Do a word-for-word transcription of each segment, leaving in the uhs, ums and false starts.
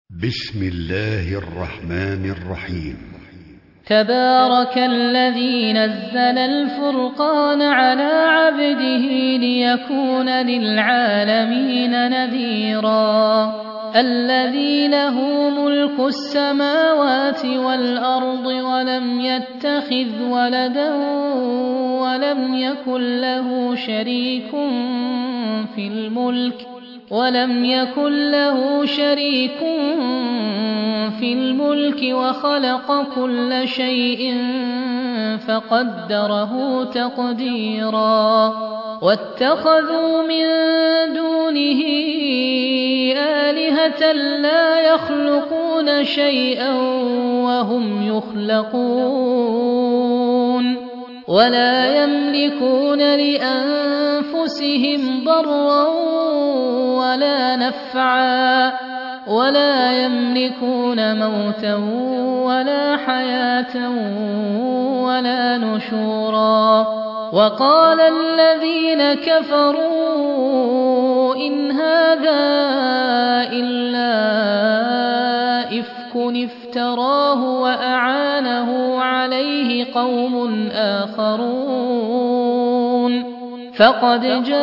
بسم الله الرحمن الرحيم. تبارك الذي نزل الفرقان على عبده ليكون للعالمين نذيرا الذي له ملك السماوات والأرض ولم يتخذ ولدا ولم يكن له شريك في الملك ولم يكن له شريك في الملك وخلق كل شيء فقدره تقديرا واتخذوا من دونه آلهة لا يخلقون شيئا وهم يخلقون ولا يملكون لأنفسهم ضرا ولا نفعا ولا يملكون موتا ولا حياة ولا نشورا وقال الذين كفروا إن هذا إلا إفك افتراه وأعانه عليه قوم آخرون فقد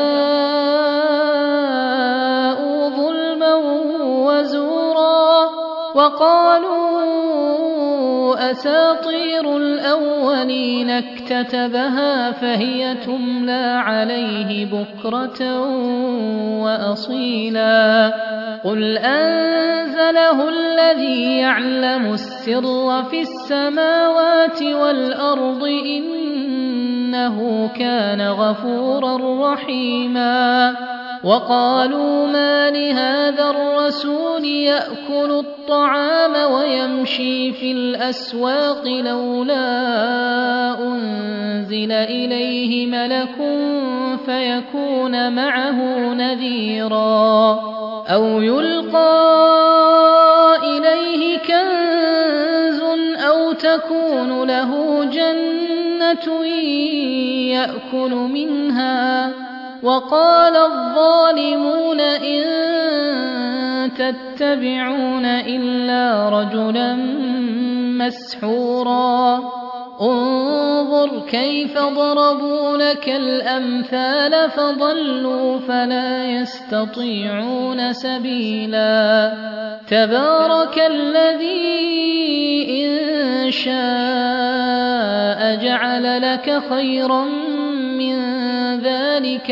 جاءوا ظلما وزورا وقالوا أساطير الأولين اكتتبها فهي تملى عليه بكرة وأصيلا قل أنزله الذي يعلم السر في السماوات والأرض إنه كان غفورا رحيما وقالوا ما لهذا الرسول يأكل الطعام ويمشي في الأسواق لولا أنزل إليه ملك فيكون معه نذيرا أو يلقى إليه كنز أو تكون له جنة يأكل منها وقال الظالمون إن تتبعون إلا رجلا مسحورا انظر كيف ضربوا لك الأمثال فضلوا فلا يستطيعون سبيلا تبارك الذي إن شاء جعل لك خيرا من ذلك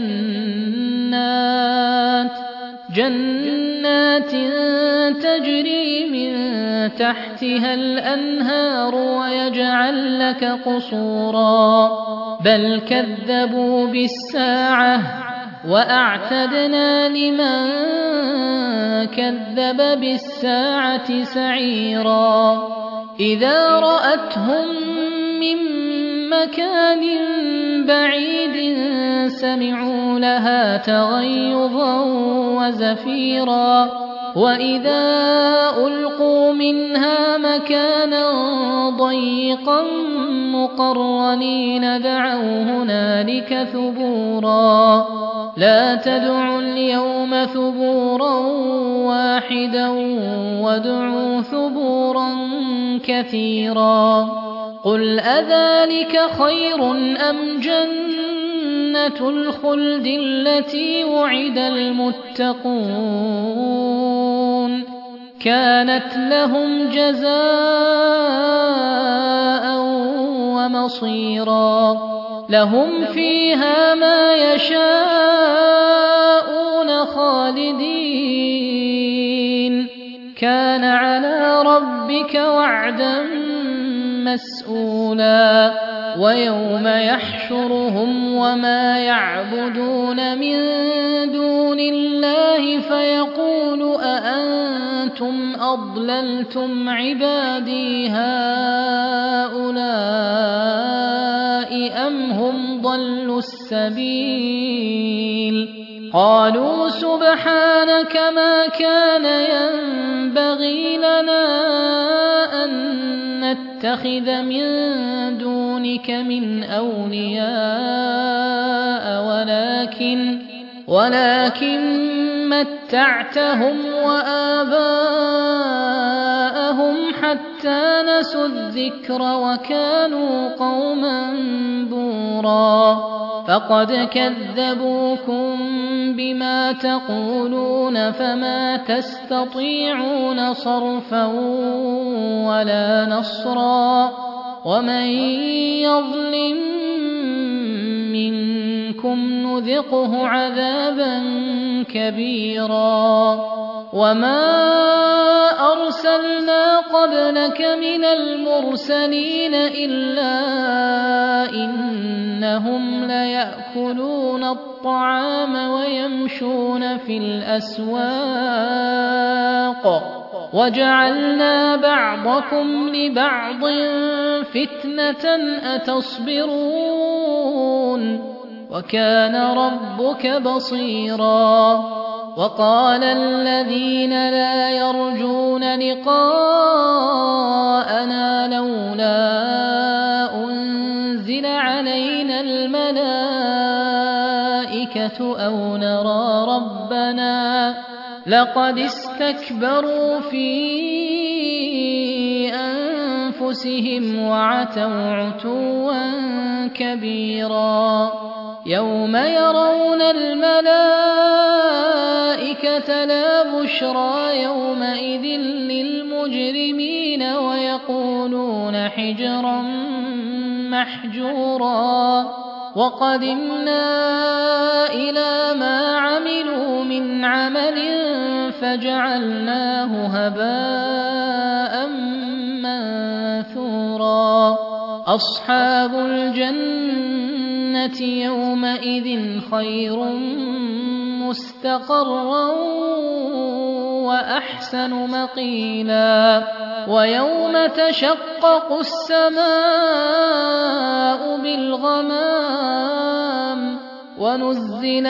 جنات جنات تجري من تحتها الأنهار ويجعل لك قصورا بل كذبوا بالساعة وأعتدنا لمن كذب بالساعة سعيرا إذا رأتهم من مكان بعيد سمعوا لها تغيظا وزفيرا وإذا ألقوا منها مكانا ضيقا مقرنين دعوا هنالك ثبورا لا تدعوا اليوم ثبورا واحدا وادعوا ثبورا كثيرا قل أذلك خير أم جنة الخلد التي وعد المتقون كانت لهم جزاء ومصيرا لهم فيها ما يشاءون خالدين كان على ربك وعدا مسؤولا ويوم يحشرهم وما يعبدون من دون الله فيقول أأنتم أضللتم عبادي هؤلاء أم هم ضلوا السبيل قالوا سبحانك ما كان ينبغي لنا أن نتخذ من دونك من أولياء ولكن ولكن متعتهم وآباءهم حتى نسوا الذكر وكانوا قوما بورا فقد كذبوكم بما تقولون فما تستطيعون صرفا ولا نصرا ومن يظلم منكم نذقه عذابا كبيرا وما أرسلنا قبلك من المرسلين إلا إنهم ليأكلون الطعام ويمشون في الأسواق وجعلنا بعضكم لبعض فتنة أتصبرون وكان ربك بصيرا وقال الذين لا يرجون لقاءنا لولا أنزل علينا الملائكة أو نرى ربنا لقد استكبروا في أنفسهم وعتوا عتوا كبيرا يوم يرون الملائكة لا بشرى يومئذ للمجرمين ويقولون حجرا محجورا وقدمنا إلى ما عملوا من عمل فجعلناه هباء منثورا أصحاب الجنة يومئذ خير مستقرا وأحسن مقيلا ويوم تشقق السماء بالغمام ونزل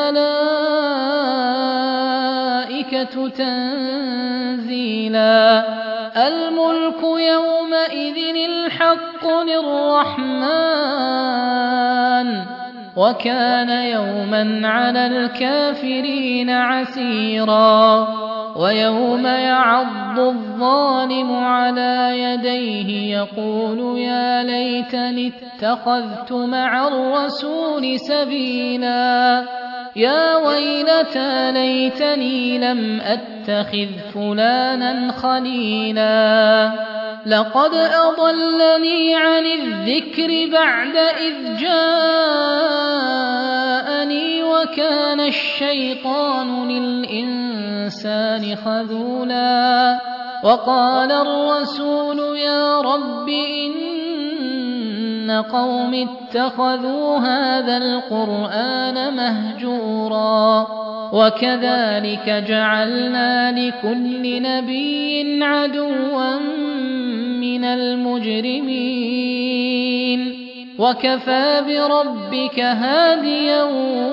الملائكة تنزيلا الملك يومئذ الحق للرحمن وكان يوما على الكافرين عسيرا ويوم يعض الظالم على يديه يقول يا ليتني اتخذت مع الرسول سبيلا يا ويلتى ليتني لم أتخذ فلانا خليلا لقد أضلني عن الذكر بعد إذ جاءني وكان الشيطان للإنسان خذولا وقال الرسول يا رب إن قوم اتخذوا هذا القرآن مهجورا وكذلك جعلنا لكل نبي عدوا من المجرمين وكفى بربك هاديا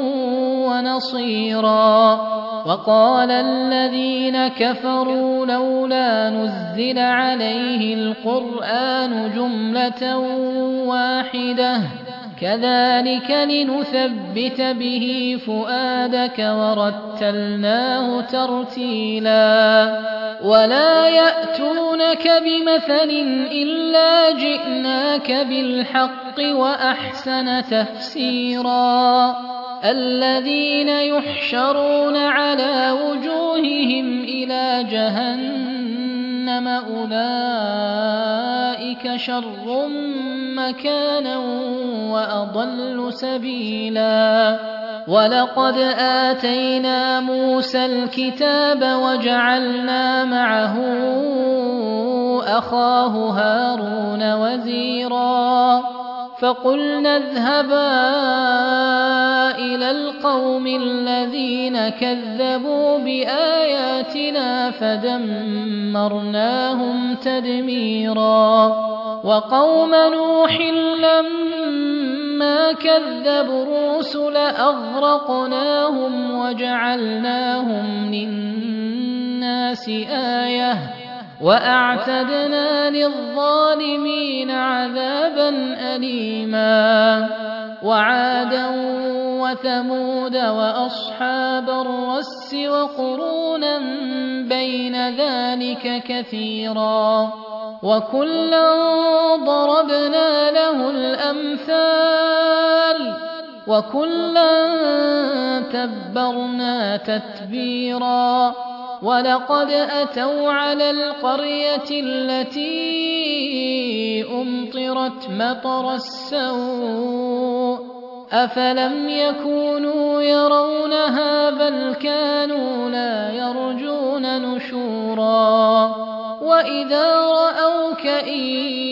ونصيرا وقال الذين كفروا لولا نزل عليه القرآن جملة واحدة كذلك لنثبت به فؤادك ورتلناه ترتيلا ولا يأتونك بمثل إلا جئناك بالحق وأحسن تفسيرا الذين يحشرون على وجوههم إلى جهنم أولئك شر مكانا وأضل سبيلا ولقد آتينا موسى الكتاب وجعلنا معه أخاه هارون وزيرا فقلنا اذهبا إلى القوم الذين كذبوا بآياتنا فدمرناهم تدميرا وقوم نوح لما كذبوا الرسل أغرقناهم وجعلناهم للناس آية وأعتدنا للظالمين عذابا أليما وعادا وثمود وأصحاب الرس وقرونا بين ذلك كثيرا وكلا ضربنا له الأمثال وكلا تبرنا تتبيرا ولقد أتوا على القرية التي أمطرت مطر السوء أفلم يكونوا يرونها بل كانوا لا يرجون نشورا وإذا رأوك إن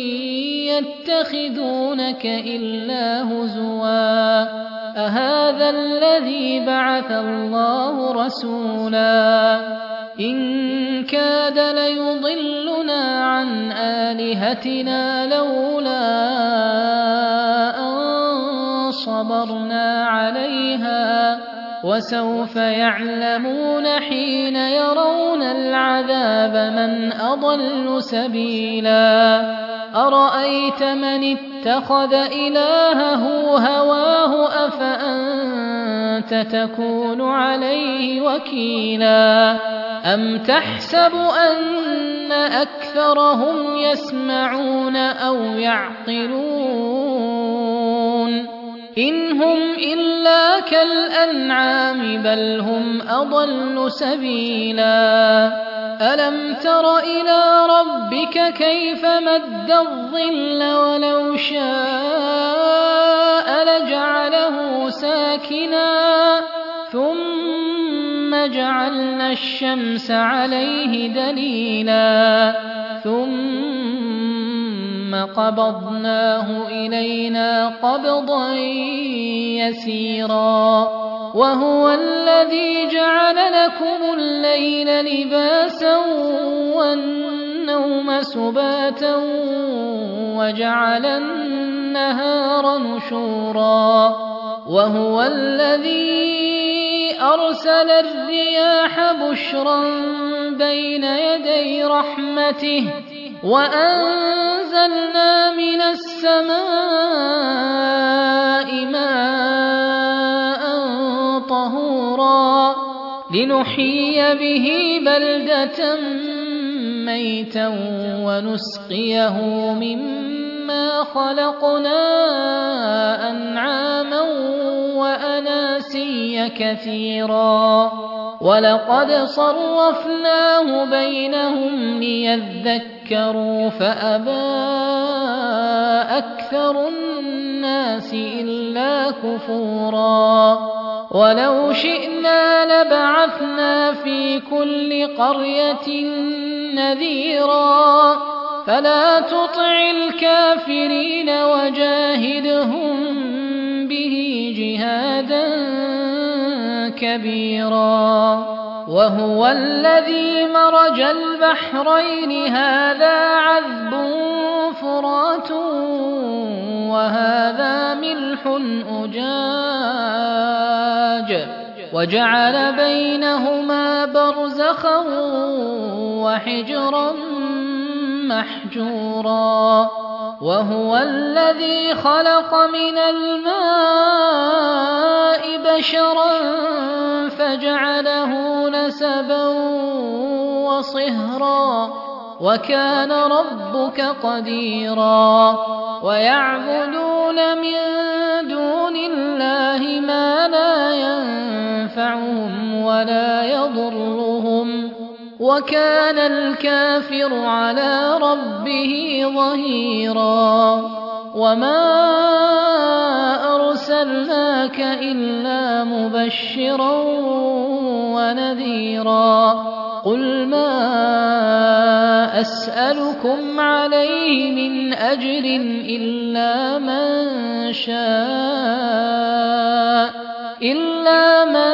يتخذونك إلا هزوا أهذا الذي بعث الله رسولا إن كاد ليضلنا عن آلهتنا لولا أن صبرنا عليها وسوف يعلمون حين يرون العذاب من أضل سبيلا أرأيت من اتخذ إلهه هواه أفأنت تكون عليه وكيلا أم تحسب أن أكثرهم يسمعون أو يعقلون إن هم إلا كالأنعام بل هم أضل سبيلا ألم تر إلى ربك كيف مد الظل ولو شاء لجعله ساكنا ثم جعلنا الشمس عليه دليلا ثم قبضناه إلينا قبضا يسيرا وهو الذي جعل لكم الليل لباسا والنوم سباتا وجعل النهار نشورا وهو الذي أرسل الرياح بشرا بين يدي رحمته وأنزلنا من السماء ماء طهورا لنحيي به بلدة ميتا ونسقيه مما خلقنا أنعاما وأناسيا كثيرا ولقد صرفناه بينهم ليذكروا فأبى أكثر الناس إلا كفورا ولو شئنا لبعثنا في كل قرية نذيرا فلا تطع الكافرين وجاهدهم به جهادا كبيرا وهو الذي مرج البحرين هذا عذب فرات وهذا ملح أجاج وجعل بينهما برزخا وحجرا محجورا وهو الذي خلق من الماء بشرا فجعله نسبا وصهرا وكان ربك قديرا ويعبدون من دون الله ما لا ينفعهم ولا يضرهم وكان الكافر على ربه ظهيرا وما أرسلناك إلا مبشرا ونذيرا قل ما أسألكم عليه من أجر إلا من شاء إلا من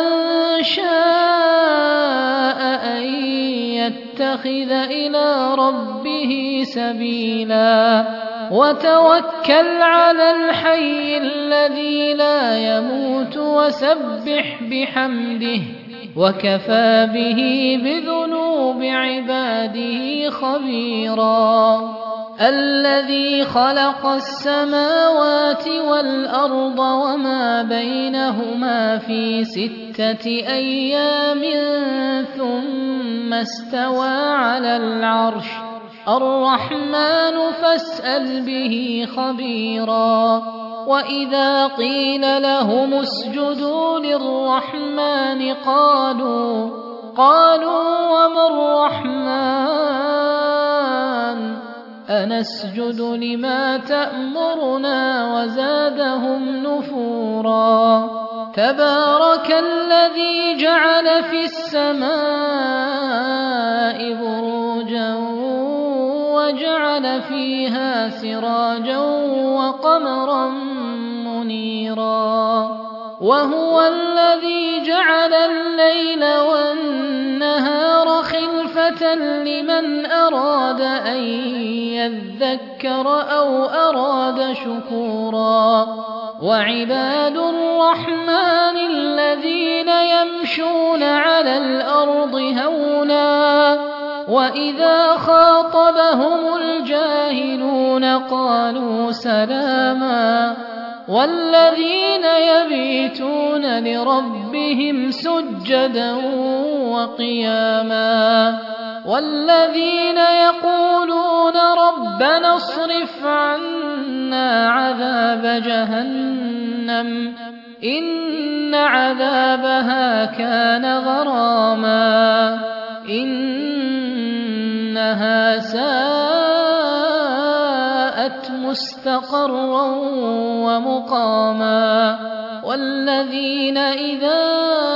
شاء أن يتخذ إلى ربه سبيلا وتوكل على الحي الذي لا يموت وسبح بحمده وكفى به بذنوب عباده خبيرا الذي خلق السماوات والأرض وما بينهما في ستة أيام ثم استوى على العرش الرحمن فاسأل به خبيرا وإذا قيل لهم اسجدوا للرحمن قالوا قالوا وما الرحمن أنسجد لما تأمرنا وزادهم نفورا تبارك الذي جعل في السماء بروجا وجعل فيها سراجا وقمرا منيرا وهو الذي جعل الليل والنهار خلفة لمن أراد أن يذكر أو أراد شكورا وعباد الرحمن الذين يمشون على الأرض هونا وإذا خاطبهم الجاهلون قالوا سلاما والذين يبيتون لربهم سجدا وقياما والذين يقولون ربنا اصرف عنا عذاب جهنم إن عذابها كان غراما إنها ساءت مستقرا ومقاما والذين إذا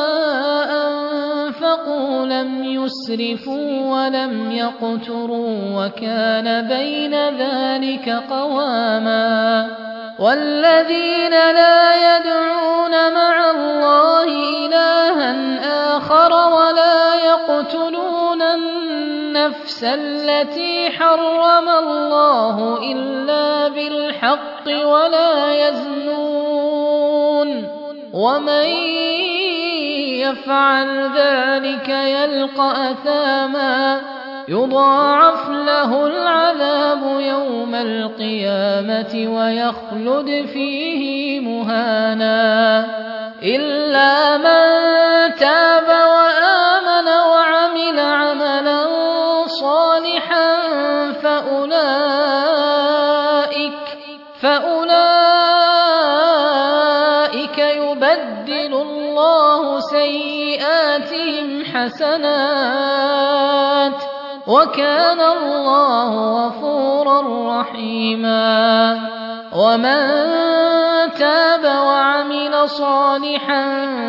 أنفقوا لم يسرفوا ولم يقتروا وكان بين ذلك قواما والذين لا يدعون مع الله إلها آخر ولا يقتلون النفس التي حرم الله إلا بالحق ولا يزنون ومن يفعل ذلك يلقى أثاما يضاعف له العذاب يوم القيامة ويخلد فيه مهانا إلا من تاب وآمن وعمل عملا صالحا فأولئك فأولئك يبدل الله سيئاتهم حسنات وكان الله غفورا رحيما ومن تاب وعمل صالحا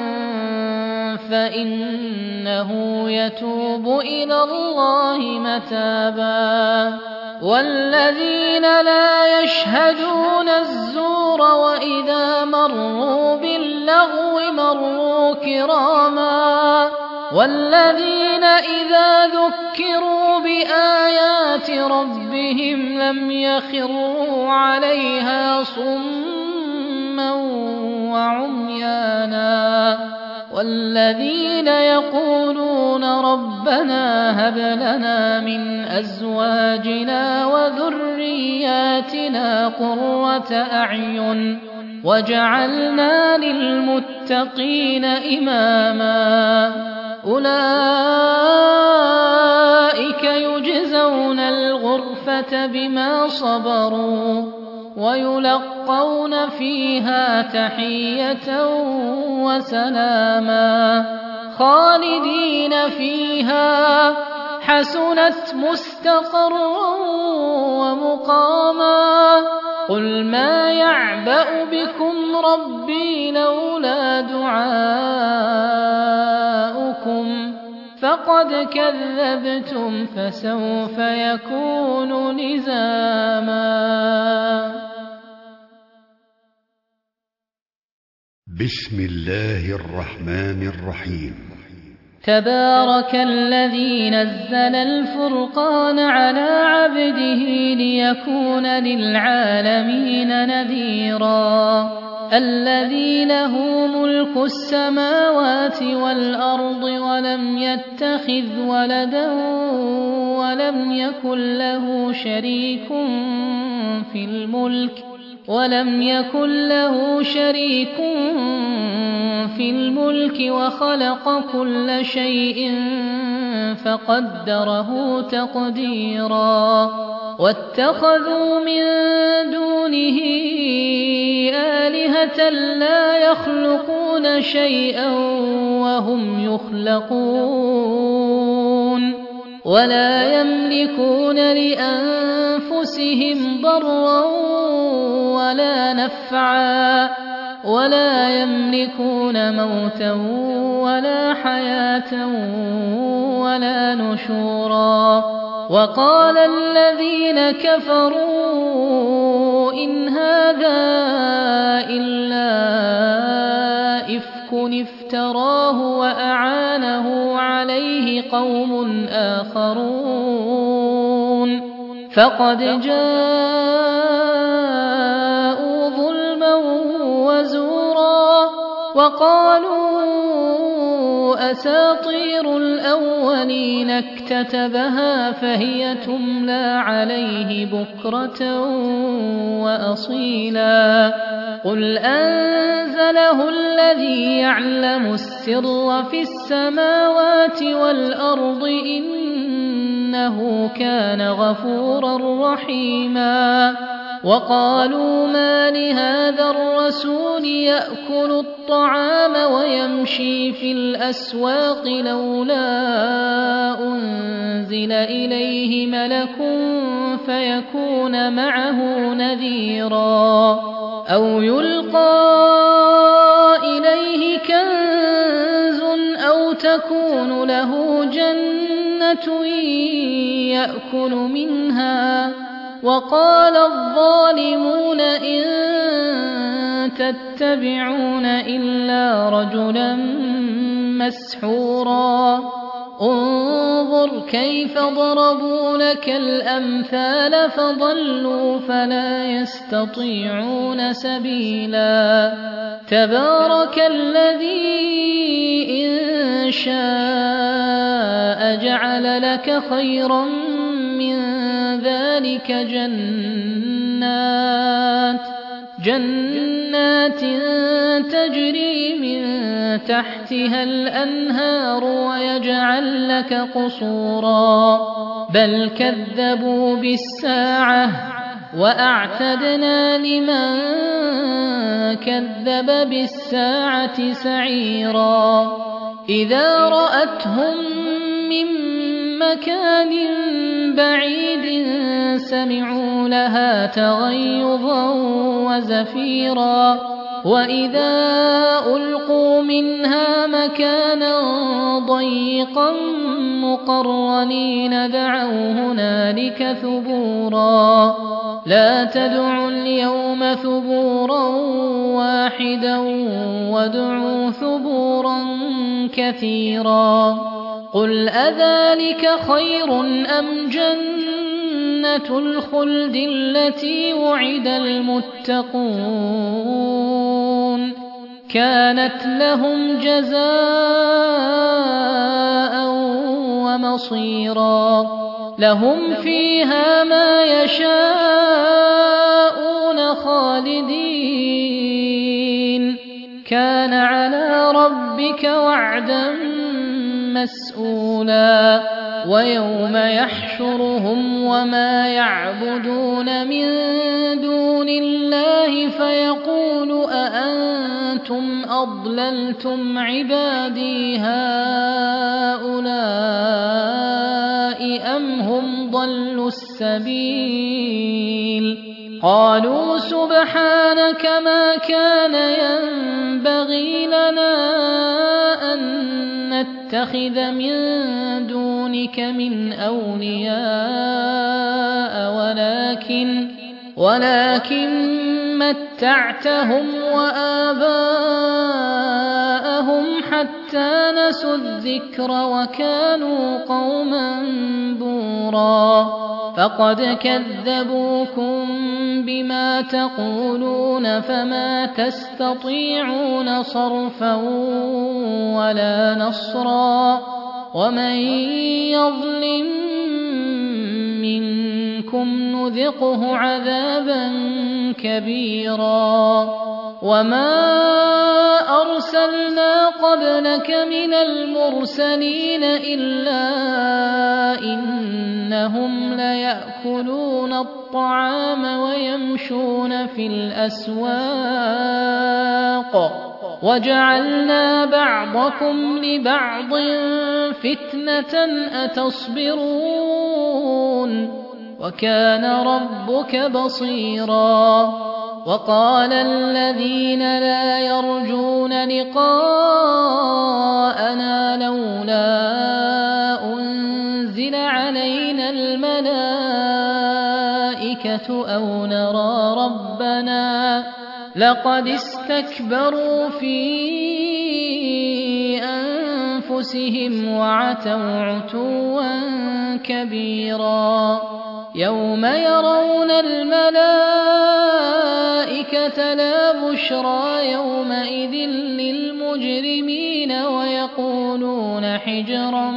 فإنه يتوب إلى الله متابا والذين لا يشهدون الزور وإذا مروا باللغو مروا كراما والذين إذا ذكروا بآيات ربهم لم يخروا عليها صما وعميانا والذين يقولون ربنا هب لنا من أزواجنا وذرياتنا قرة أعين وجعلنا للمتقين إماما أولئك يجزون الغرفة بما صبروا ويلقون فيها تحية وسلاما خالدين فيها حسنت مستقرا ومقاما قل ما يعبأ بكم ربي لولا دعاؤكم فقد كذبتم فسوف يكون لزاما. بسم الله الرحمن الرحيم. تبارك الذي نزل الفرقان على عبده ليكون للعالمين نذيرا الذي له ملك السماوات والأرض ولم يتخذ ولدا ولم يكن له شريك في الملك ولم يكن له شريك في الملك وخلق كل شيء فقدره تقديرا واتخذوا من دونه آلهة لا يخلقون شيئا وهم يخلقون ولا يملكون لأنفسهم ضرا ولا نفعا ولا يملكون موتا ولا حياة ولا نشورا وقال الذين كفروا إن هذا إلا إفك افتراه وأعانه عليه قوم آخرون فقد جاءوا ظلما وزورا وقالوا أساطير الأولين اكتتبها فهي تملى عليه بكرة وأصيلا قل أنزله الذي يعلم السر في السماوات والأرض إنه كان غفورا رحيما وقالوا ما لهذا الرسول يأكل الطعام ويمشي في الأسواق لولا أنزل إليه ملك فيكون معه نذيرا أو يلقى إليه كنز أو تكون له جنة يأكل منها وقال الظالمون إن تتبعون إلا رجلا مسحورا انظر كيف ضربوا لك الأمثال فضلوا فلا يستطيعون سبيلا تبارك الذي إن شاء جعل لك خيرا من ذلك جنات جنات تجري من تحتها الأنهار ويجعل لك قصورا بل كذبوا بالساعة وأعتدنا لمن كذب بالساعة سعيرا إذا رأتهم من مكان بعيد سمعوا لها تغيظا وزفيرا وإذا ألقوا منها مكانا ضيقا مقرنين دعوا هنالك ثبورا لا تدعوا اليوم ثبورا واحدا وادعوا ثبورا كثيرا قل أذلك خير أم جنة الخلد التي وعد المتقون كانت لهم جزاء ومصيرا لهم فيها ما يشاءون خالدين كان على ربك وعدا مسؤولا ويوم يحشرهم وما يعبدون من دون الله فيقول أأنتم أضللتم عبادي هؤلاء أم هم ضلوا السبيل قالوا سبحانك ما كان ينبغي لنا أن نتخذ من دونك من أولياء ولكن ولكن متعتهم وآباءهم حتى نسوا الذكر وكانوا قوما بورا فقد كذبوكم بما تقولون فما تستطيعون صرفا ولا نصرا ومن يظلم منكم نذقه عذابا كبيرا وما أرسلنا قبلك من المرسلين إلا إنهم ليأكلون الطعام ويمشون في الأسواق وجعلنا بعضكم لبعض فتنة أتصبرون وكان ربك بصيرا وقال الذين لا يرجون لقاءنا لولا أنزل علينا الملائكة أو نرى ربنا لقد استكبروا في أنفسهم وعتوا عتوا كبيرا يوم يرون الملائكة لا بشرى يومئذ للمجرمين ويقولون حجرا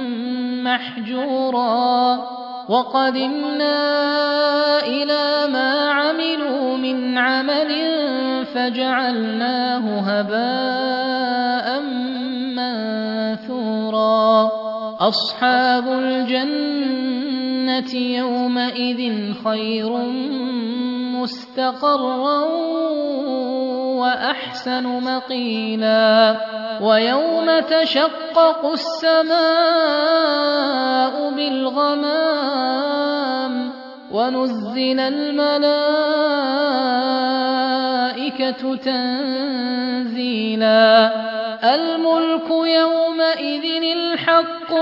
محجورا وقدمنا إلى ما عملوا من عمل فجعلناه هباء منثورا أصحاب الجنة يومئذ خير مستقرا وأحسن مقيلا ويوم تشقق السماء بالغمام ونزل الملائكة تنزيلا الملك يومئذ الحق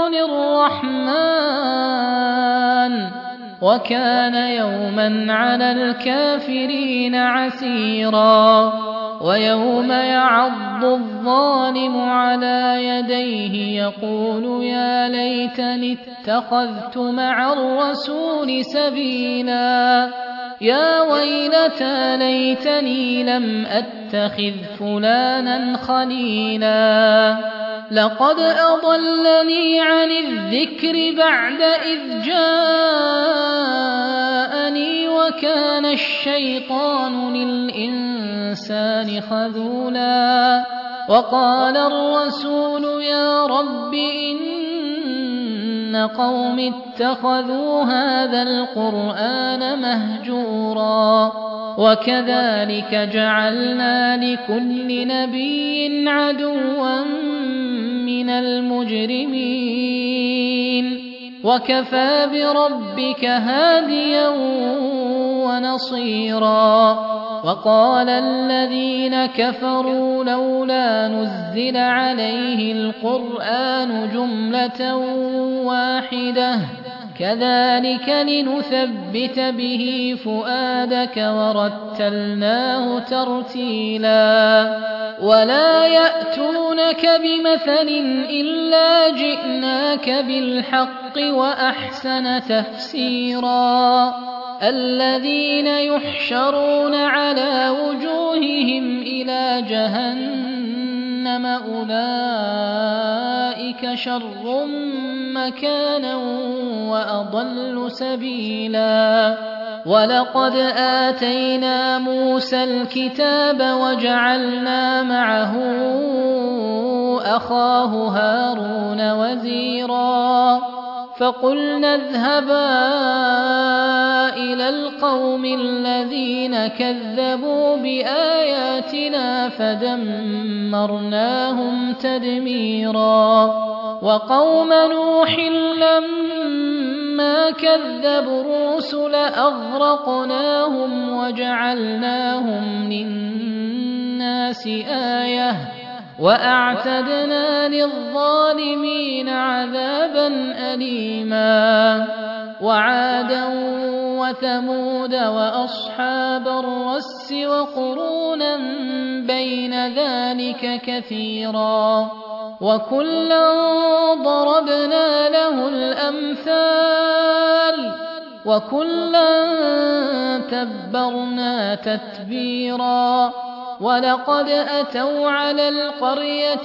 للرحمن وكان يوما على الكافرين عسيرا ويوم يعض الظالم على يديه يقول يا ليتني اتخذت مع الرسول سبيلا يا ويلتى ليتني لم أتخذ فلانا خليلا لقد أضلني عن الذكر بعد إذ جاءني وكان الشيطان للإنسان خذولا وقال الرسول يا رب إن قوم اتخذوا هذا القرآن مهجورا وكذلك جعلنا لكل نبي عدوا من المجرمين وكفى بربك هاديا ونصيرا وقال الذين كفروا لولا نزل عليه القرآن جملة واحدة كذلك لنثبت به فؤادك ورتلناه ترتيلا ولا يأتونك بمثل إلا جئناك بالحق وأحسن تفسيرا الذين يحشرون على وجوههم إلى جهنم أولئك شر مكانا وأضل سبيلا ولقد آتينا موسى الكتاب وجعلنا معه أخاه هارون وزيرا فقلنا اذهبا إلى القوم الذين كذبوا بآياتنا فدمرناهم تدميرا وقوم نوح لما كذبوا الرسل أغرقناهم وجعلناهم للناس آية وأعتدنا للظالمين عذابا أليما وعادا وثمود وأصحاب الرس وقرونا بين ذلك كثيرا وكلا ضربنا له الأمثال وكلا تبرنا تتبيرا ولقد أتوا على القرية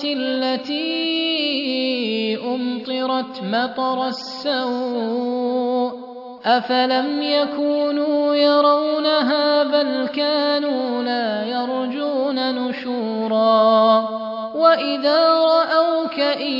التي أمطرت مطر السوء أفلم يكونوا يرونها بل كانوا لا يرجون نشورا وإذا رأوك إن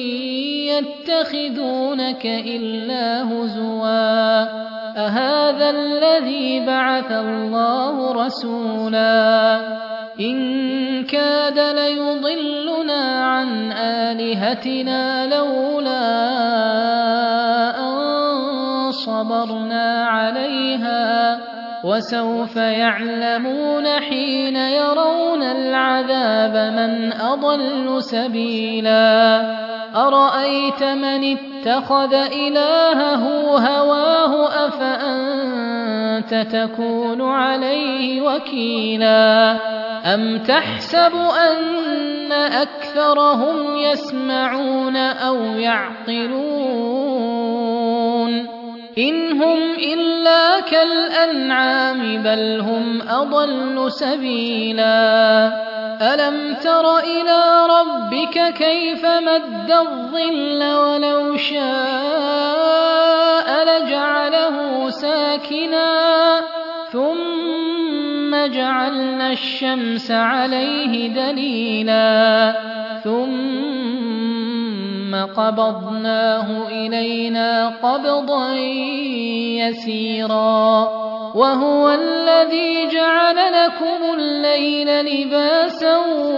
يتخذونك إلا هزوا أهذا الذي بعث الله رسولا إن كاد ليضلنا عن آلهتنا لولا أن صبرنا عليها وسوف يعلمون حين يرون العذاب من أضل سبيلا أرأيت من اتخذ إلهه هواه أفأنت تكون عليه وكيلا أم تحسب أن أكثرهم يسمعون أو يعقلون إن هم إلا كالأنعام بل هم أضل سبيلا ألم تر إلى ربك كيف مد الظل ولو شاء لجعله ساكنا ثم جعلنا الشمس عليه دليلا ثم قبضناه إلينا قبضا يسيرا وهو الذي جعل لكم الليل لباسا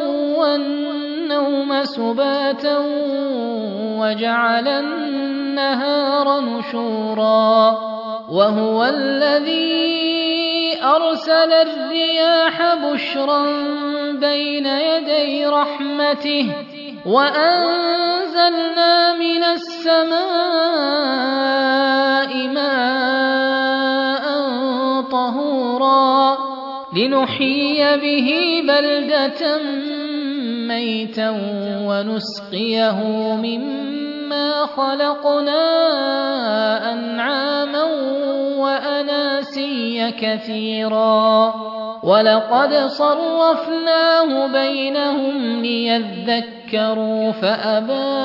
والنوم سباتا وجعل النهار نشورا وهو الذي أرسل الرياح بشرا بين يدي رحمته وأنزلنا من السماء ماء طهورا لنحيي به بلدة ميتا ونسقيه مما خلقنا أنعاما وأناسيا كثيرا ولقد صرفناه بينهم ليذكروا فأبى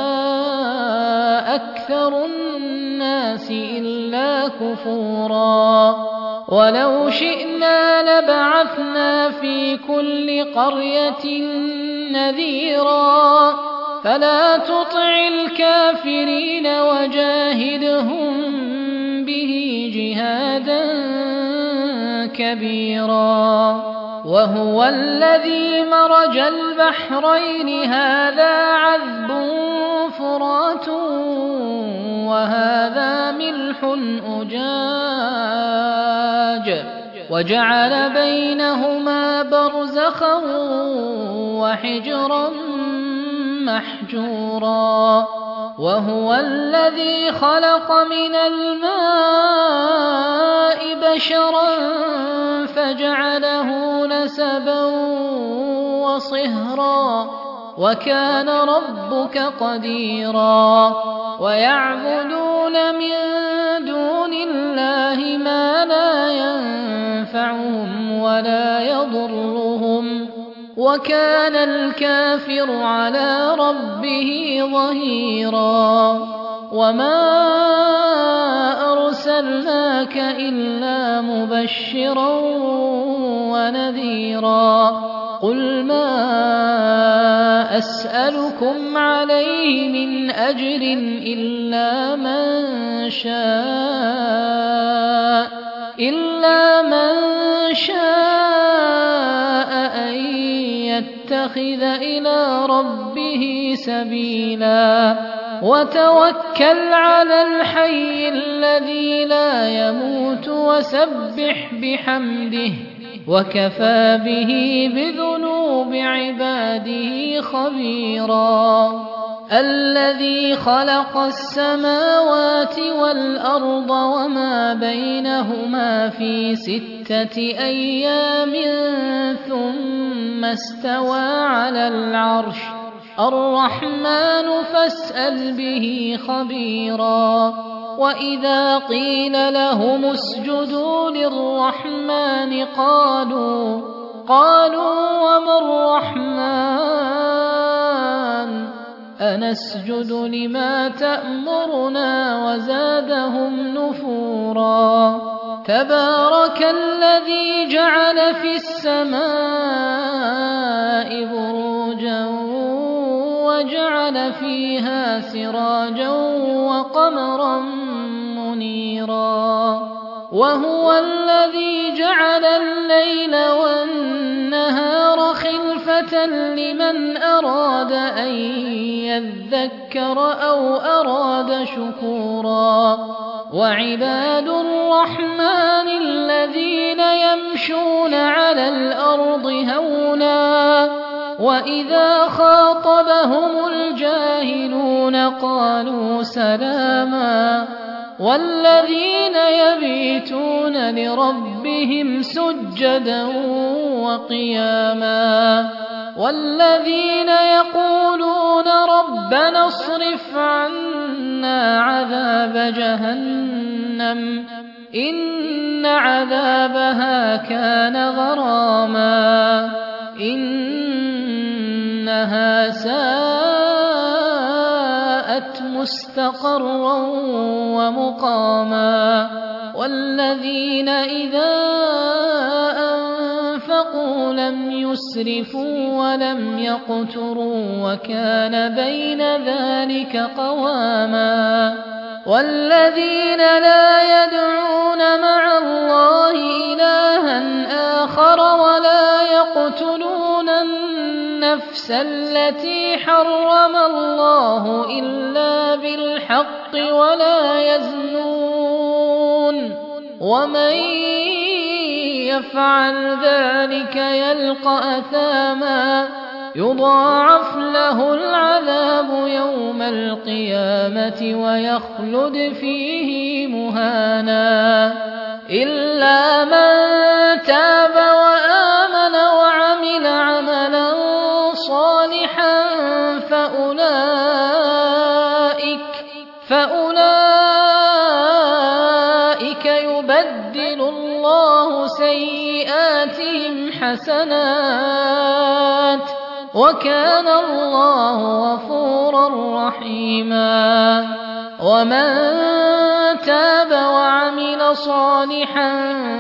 أكثر الناس إلا كفورا ولو شئنا لبعثنا في كل قرية نذيرا فلا تطع الكافرين وجاهدهم به جهادا كبيرا وهو الذي مرج البحرين هذا عذب فرات وهذا ملح أجاج وجعل بينهما برزخا وحجرا محجورا وهو الذي خلق من الماء بشرا فجعله نسبا وصهرا وكان ربك قديرا ويعبدون من دون الله ما لا ينفعهم ولا يضرهم وكان الكافر على ربه ظهيرا وما أرسلناك إلا مبشرا ونذيرا قل ما أسألكم عليه من أجر إلا من شاء إلا من شاء أن يتخذ إلى ربه سبيلا وتوكل على الحي الذي لا يموت وسبح بحمده وكفى به بذنوب عباده خبيرا الذي خلق السماوات والأرض وما بينهما في ستة أيام ثم استوى على العرش الرحمن فاسأل به خبيرا وإذا قيل لهم اسجدوا للرحمن قالوا قالوا وما الرحمن أنسجد لما تأمرنا وزادهم نفورا تبارك الذي جعل في السماء بروجا وجعل فيها سراجا وقمرا منيرا وهو الذي جعل الليل والنهار خلفة لمن أراد أن يذكر أو أراد شكورا وعباد الرحمن الذين يمشون على الأرض هونا وإذا خاطبهم الجاهلون قالوا سلاما والذين يبيتون لربهم سجدا وقياما والذين يقولون ربنا اصرف عنا عذاب جهنم إن عذابها كان غراما إنها ساءت مستقرا ومقاما والذين إذا أنفقوا لم يسرفوا ولم يقتروا وكان بين ذلك قواما والذين لا يدعون مع الله إلها آخر ولا يقتلون النفس التي حرم الله إلا بالحق ولا يزنون ومن يفعل ذلك يلقى أثاما يضاعف له العذاب يوم القيامة ويخلد فيه مهانا إلا من تاب وآمن وعمل عملا صالحا فأولئك فأولئك يبدل الله سيئاتهم حسنات وكان الله غفورا رحيما ومن تاب وعمل صالحا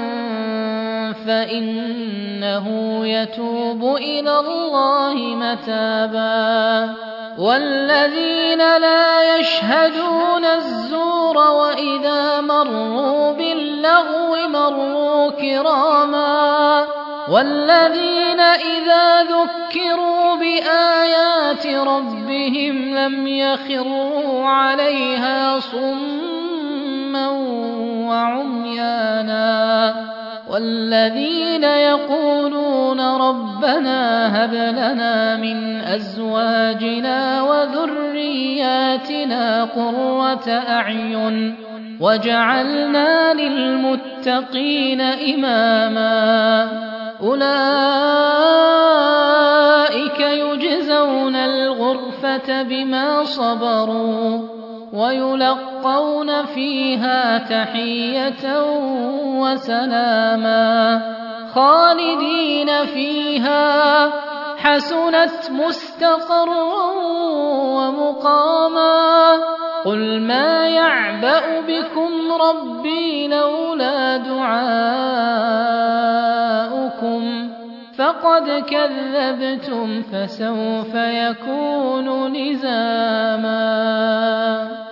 فإنه يتوب إلى الله متابا والذين لا يشهدون الزور وإذا مروا باللغو مروا كراما والذين إذا ذكروا بآيات ربهم لم يخروا عليها صما وعميانا والذين يقولون ربنا هب لنا من أزواجنا وذرياتنا قرة أعين وجعلنا للمتقين إماما أولئك يجزون الغرفة بما صبروا ويلقون فيها تحية وسلاما خالدين فيها حسنت مستقرا ومقاما قل ما يعبأ بكم ربي لولا دعاؤكم فقد كذبتم فسوف يكون لزاما.